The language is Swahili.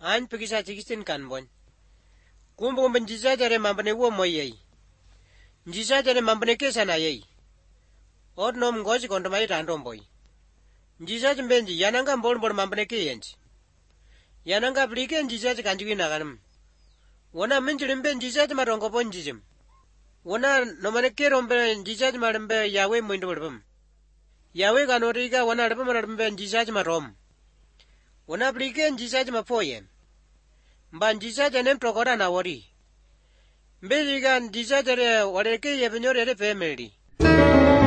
An pekisa cikistin kan bon. Kumbu benjisa jare mambane wo moyei. Njisa jare mambane kesa na yei. Od nom ngozi kondomai randomboi. Njisa jimbenji yananga mbol mambane kiyenji. Yananga blike njisa kanjwina ganam. Wana minjilimbe njisa marongo bonjijim. Wana nomane kerombe njisa marimbe yawe muindulbum. Yawe kanoriga wana album njisa marom. Wana blike njisa mapoyem. Mba njisa nem tokora na wori. Mbeliga njisa jare wareke yebenyorere family.